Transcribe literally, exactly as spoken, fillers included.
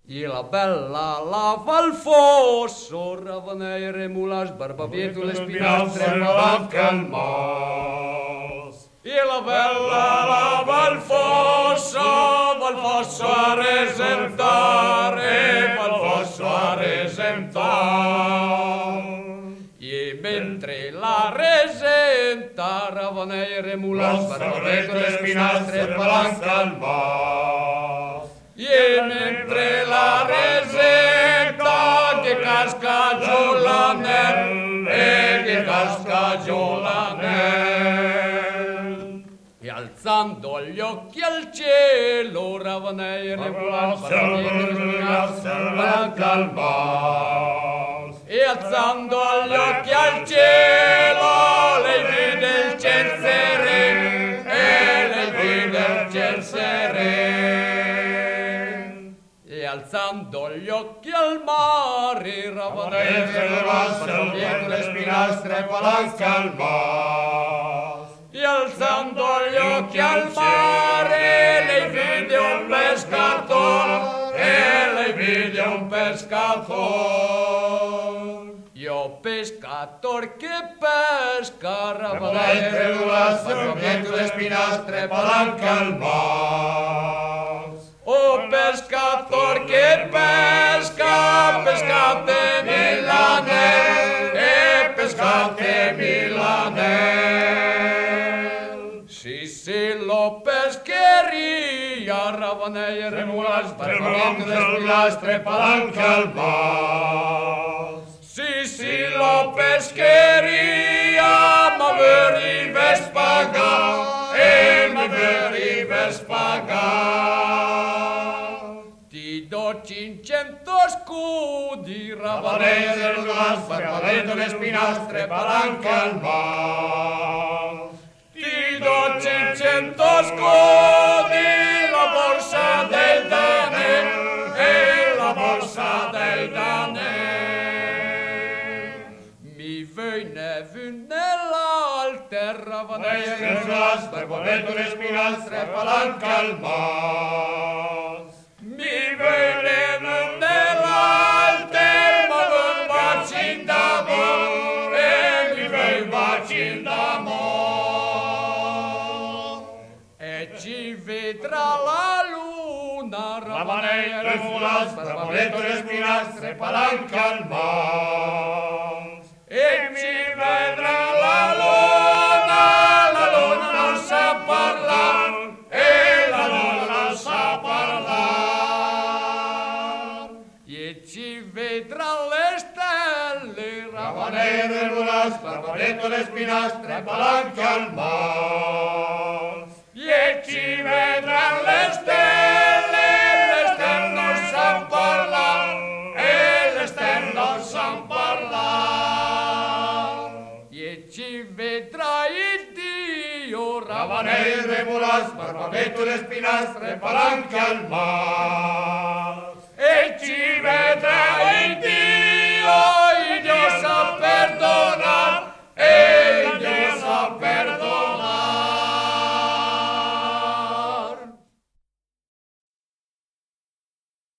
E la bella lava al fosso, ravanere mulas, barbavieto le spinastre, palanca al mas. E la bella lava al fosso, val fosso a resentare, val fosso a resentare. E mentre la resenta, ravanere mulas, barbavieto le spinastre, palanca al mas. E mentre la resetta che casca giù la neve, e che casca giù la neve, e alzando gli occhi al cielo, ravanere e alzando gli occhi al cielo, lei vide il ciel sereno, e lei vide il ciel sereno. Alzando gli occhi al mare, ravanere dietro le spinastre, palanca al mas. E alzando gli occhi al mare, lei vide un pescatore, e lei vide un pescatore. Io pescator che pesca, ravanere dietro le spinastre, palanca al mas. O pescator che pesca, pescatemi l'anel, e pescatemi l'anel. Si si lo pescheria, ravanere mulas, barbavieto le spinastre, palanca al mas. Si si lo pescheria, ma veri vespaga, e ma veri vespaga. Do cinquecento scudi, ravanere barbavieto le spinastre, palanca al mas. Ti do cinquecento scudi, la borsa del Dane, e la borsa del Dane. Mi venne vu nell'alter, ravanere barbavieto le spinastre, palanca al mas. Mi veneno nell'alter, ma ven bacin d'amor, e mi ven bacin d'amor. E ci vedrà la luna, ravanere mulas, barbavieto le spinastre, palanca al mas. E ci vedrà la luna, la luna non sa parlare, e la luna non sa parlare. Ci vedrà le stelle, ravanere mulas, barbavieto le spinastre, palanca al mas. E ci vedrà le stelle, le stelle non san parlare, e le stelle non san parlare. E ci vedrà il Dio, ravanere mulas, barbavieto le spinastre, palanca al mas. E ci vedrà il Dio.